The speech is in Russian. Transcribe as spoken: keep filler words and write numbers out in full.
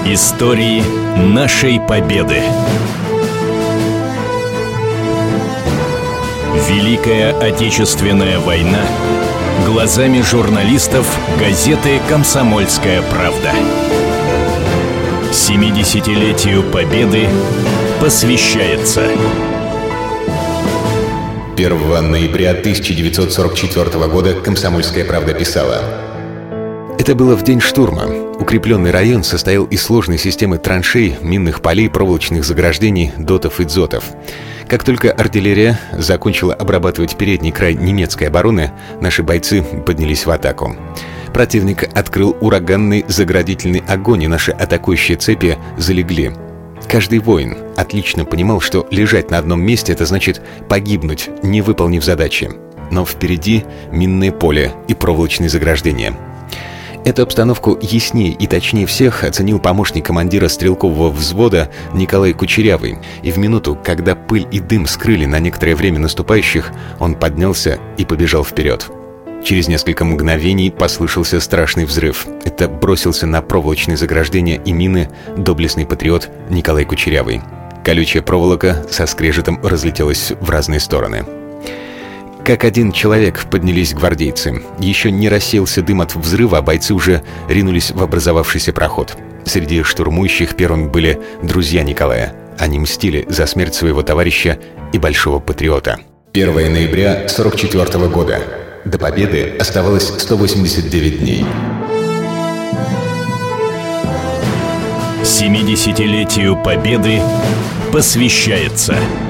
Истории нашей Победы. Великая Отечественная война глазами журналистов газеты «Комсомольская правда». семидесятилетию Победы посвящается. первого ноября тысяча девятьсот сорок четвёртого года «Комсомольская правда» писала: это было в день штурма. Укрепленный район состоял из сложной системы траншей, минных полей, проволочных заграждений, дотов и дзотов. Как только артиллерия закончила обрабатывать передний край немецкой обороны, наши бойцы поднялись в атаку. Противник открыл ураганный заградительный огонь, и наши атакующие цепи залегли. Каждый воин отлично понимал, что лежать на одном месте — это значит погибнуть, не выполнив задачи. Но впереди минное поле и проволочные заграждения. Эту обстановку яснее и точнее всех оценил помощник командира стрелкового взвода Николай Кучерявый. И в минуту, когда пыль и дым скрыли на некоторое время наступающих, он поднялся и побежал вперед. Через несколько мгновений послышался страшный взрыв. Это бросился на проволочные заграждения и мины доблестный патриот Николай Кучерявый. Колючая проволока со скрежетом разлетелась в разные стороны. Как один человек поднялись гвардейцы. Еще не рассеялся дым от взрыва, а бойцы уже ринулись в образовавшийся проход. Среди штурмующих первыми были друзья Николая. Они мстили за смерть своего товарища и большого патриота. первого ноября сорок четвёртого года. До победы оставалось сто восемьдесят девять дней. семидесятилетию Победы посвящается.